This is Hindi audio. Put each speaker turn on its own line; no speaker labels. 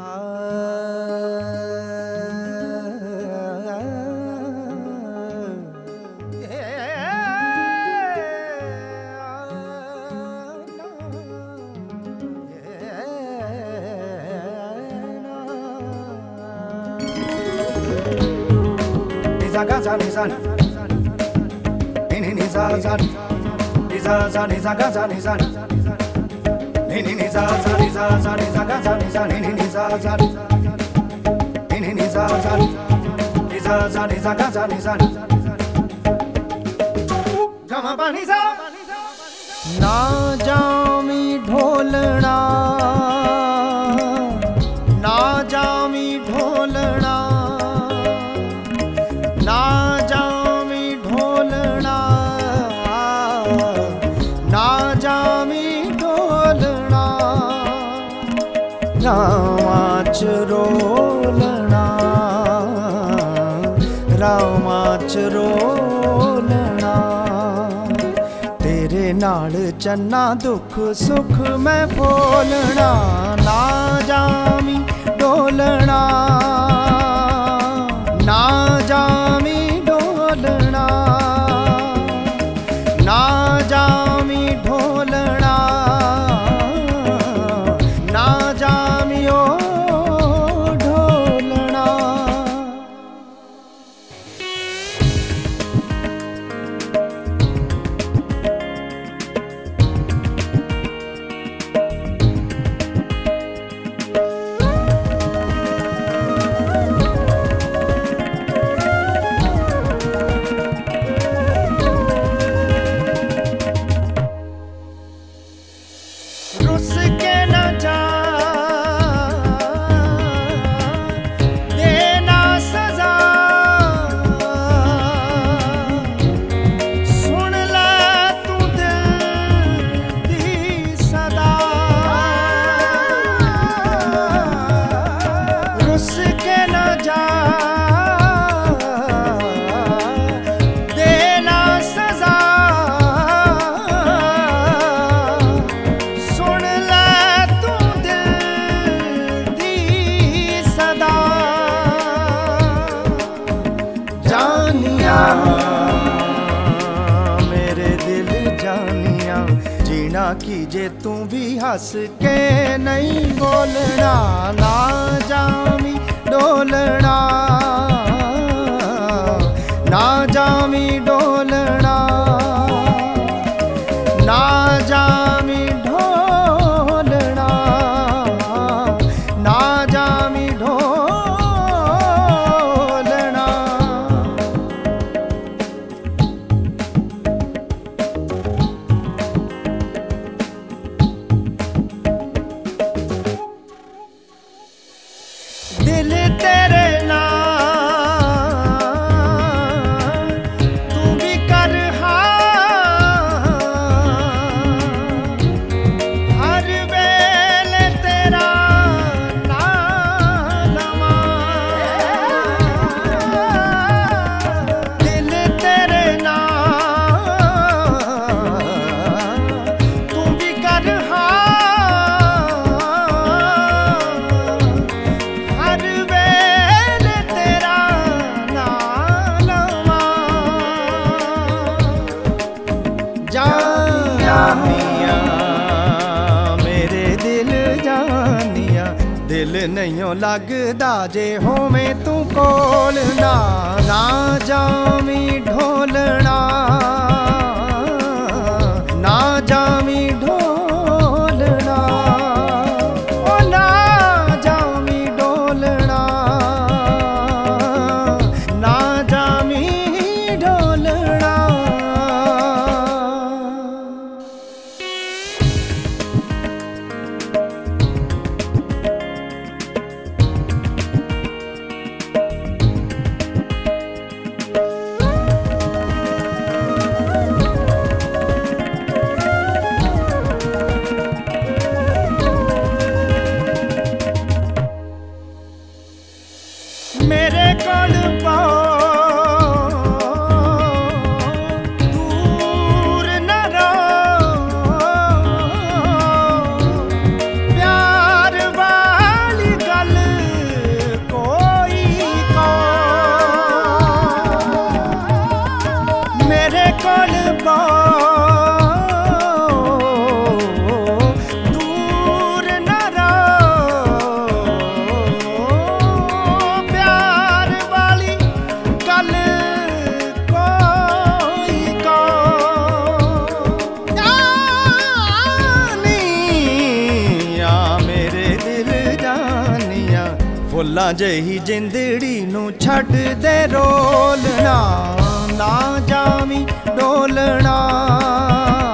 ना जामी ढोलना, ना जामी ढोलना, ना जामी ढोलना, ना जामी ढोलना, रामाच रोलना, रामाच रोलना, तेरे नाल चन्ना दुख सुख मैं बोलना, ना जामी डोलना, ना जामी डोलना, ना जामी ढोलना, ना जामी ओ ढोलना। रुस के न जा, देना सजा, सुन ले तू दिल दी सदा। रुस के न जा, देना सजा, मेरे दिल जानिया जीना कीजे तू भी हंस के नहीं बोलना, ना जामी डोलना, ना जामी डोलना, ना जामी ढोलना, ना जामी ढोलना। दिल तेरे नाम तू भी कर हर वेले तेरा नाम लवां। दिल तेरे नाम तू भी कर जानिया मेरे दिल जानिया, दिल नहीं लगदा जे होवे तू कोल, ना ना जामी ढोलना, ना जामी ढोलना, ओ ना जामी ढोलना, ना जामी ढोलना। ਫੁੱਲਾਂ ਜਿਹੀ ਜਿੰਦੜੀ ਨੂੰ ਛੱਡ ਦੇ ਰੋਲਣਾ, ਨਾ ਜਾਵੀਂ ਡੋਲਣਾ।